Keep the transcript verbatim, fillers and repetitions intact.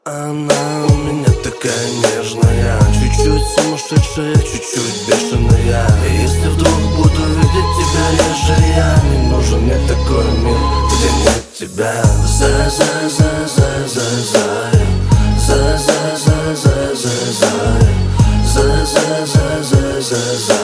Она у меня такая нежная, чуть-чуть сумасшедшая, чуть-чуть бешеная. И если вдруг буду видеть тебя реже, я не нужен мне такой мир, где нет тебя. За за за за за за за за за за за за за за за за за